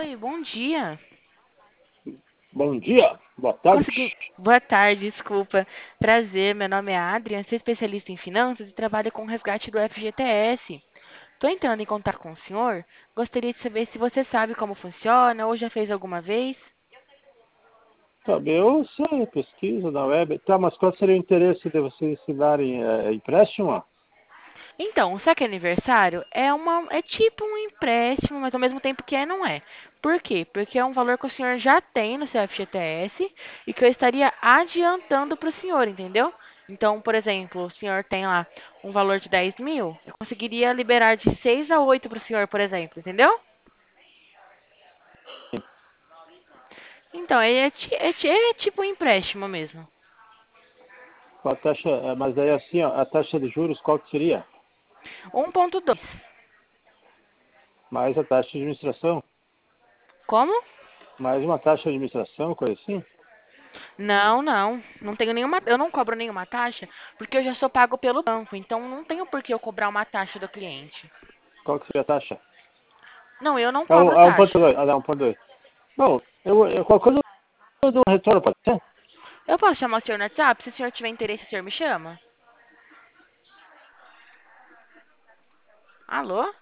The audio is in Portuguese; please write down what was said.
Oi, bom dia. Bom dia, boa tarde. Consegui. Boa tarde, desculpa. Prazer, meu nome é Adrian, sou especialista em finanças e trabalho com o resgate do FGTS. Estou entrando em contato com o senhor. Gostaria de saber se você sabe como funciona ou já fez alguma vez. Sabe, eu sei, pesquisa na web. Tá, mas qual seria o interesse de vocês se darem empréstimo? Então, o saque aniversário é tipo um empréstimo, mas ao mesmo tempo que não é. Por quê? Porque é um valor que o senhor já tem no seu FGTS e que eu estaria adiantando para o senhor, entendeu? Então, por exemplo, o senhor tem lá um valor de 10 mil, eu conseguiria liberar de 6 a 8 para o senhor, por exemplo, entendeu? Então, é tipo um empréstimo mesmo. Qual a taxa, mas aí assim, ó, a taxa de juros qual que seria? 1,2. Mais a taxa de administração? Como? Mais uma taxa de administração, coisa assim? Não, não. Não tenho nenhuma, eu não cobro nenhuma taxa, porque eu já sou pago pelo banco, então não tenho por que eu cobrar uma taxa do cliente. Qual que seria a taxa? Não, eu não É, cobro é 1,2. taxa. Ah, não, 1,2. Bom, qualquer coisa eu dou um retorno, pode ser? Eu posso chamar o senhor no WhatsApp? Se o senhor tiver interesse, o senhor me chama. Alô?